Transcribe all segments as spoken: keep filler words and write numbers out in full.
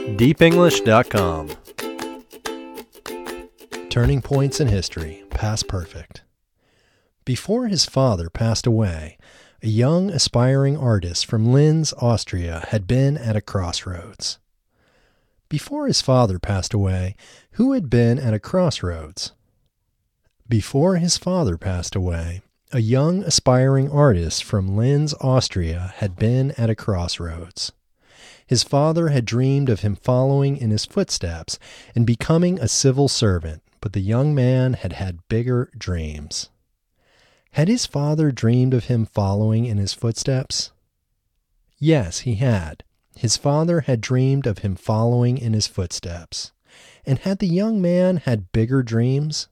deep english dot com. Turning Points in History, Past Perfect. Before his father passed away, a young aspiring artist from Linz, Austria had been at a crossroads. Before his father passed away, who had been at a crossroads? Before his father passed away, a young aspiring artist from Linz, Austria had been at a crossroads. His father had dreamed of him following in his footsteps and becoming a civil servant, but the young man had had bigger dreams. Had his father dreamed of him following in his footsteps? Yes, he had. His father had dreamed of him following in his footsteps. And had the young man had bigger dreams?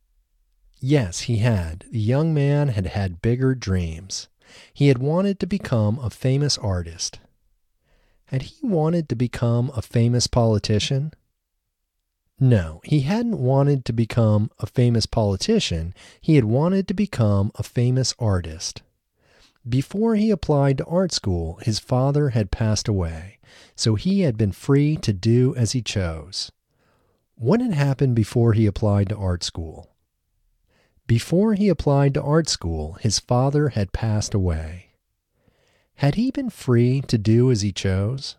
Yes, he had. The young man had had bigger dreams. He had wanted to become a famous artist. Had he wanted to become a famous politician? No, he hadn't wanted to become a famous politician. He had wanted to become a famous artist. Before he applied to art school, his father had passed away, so he had been free to do as he chose. What had happened before he applied to art school? Before he applied to art school, his father had passed away. Had he been free to do as he chose?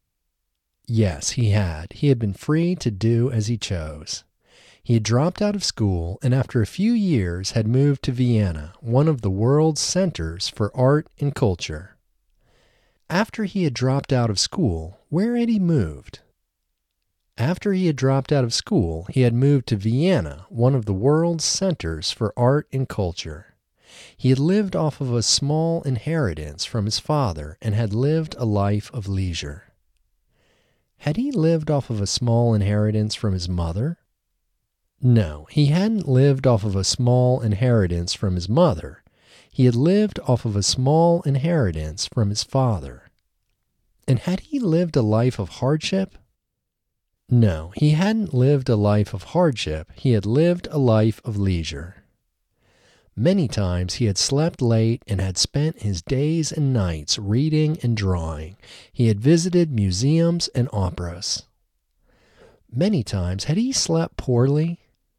Yes, he had. He had been free to do as he chose. He had dropped out of school and after a few years had moved to Vienna, one of the world's centers for art and culture. After he had dropped out of school, where had he moved? After he had dropped out of school, he had moved to Vienna, one of the world's centers for art and culture. He had lived off of a small inheritance from his father and had lived a life of leisure. Had he lived off of a small inheritance from his mother? No, he hadn't lived off of a small inheritance from his mother. He had lived off of a small inheritance from his father. And had he lived a life of hardship? No, he hadn't lived a life of hardship. He had lived a life of leisure. Many times he had slept late and had spent his days and nights reading and drawing. He had visited museums and operas. Many times had he slept poorly?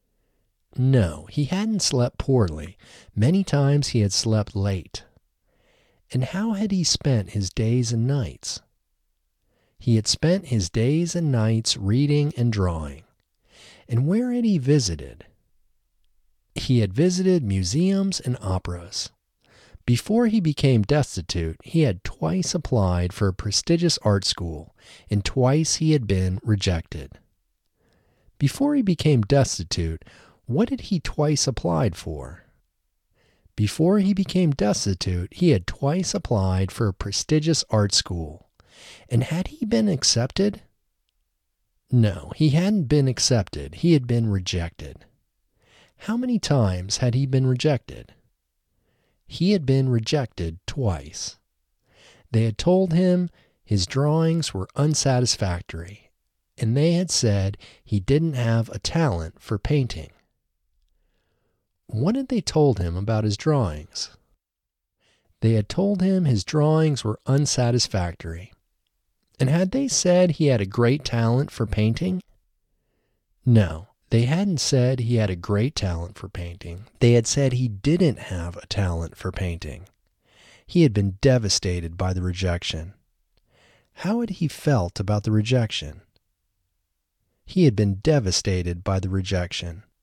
No, he hadn't slept poorly. Many times he had slept late. And how had he spent his days and nights? He had spent his days and nights reading and drawing. And where had he visited? He had visited museums and operas. Before he became destitute, he had twice applied for a prestigious art school, and twice he had been rejected. Before he became destitute, what had he twice applied for? Before he became destitute, he had twice applied for a prestigious art school. And had he been accepted? No, he hadn't been accepted. He had been rejected. How many times had he been rejected? He had been rejected twice. They had told him his drawings were unsatisfactory, and they had said he didn't have a talent for painting. What had they told him about his drawings? They had told him his drawings were unsatisfactory. And had they said he had a great talent for painting? No. They hadn't said he had a great talent for painting. They had said he didn't have a talent for painting. He had been devastated by the rejection. How had he felt about the rejection? He had been devastated by the rejection.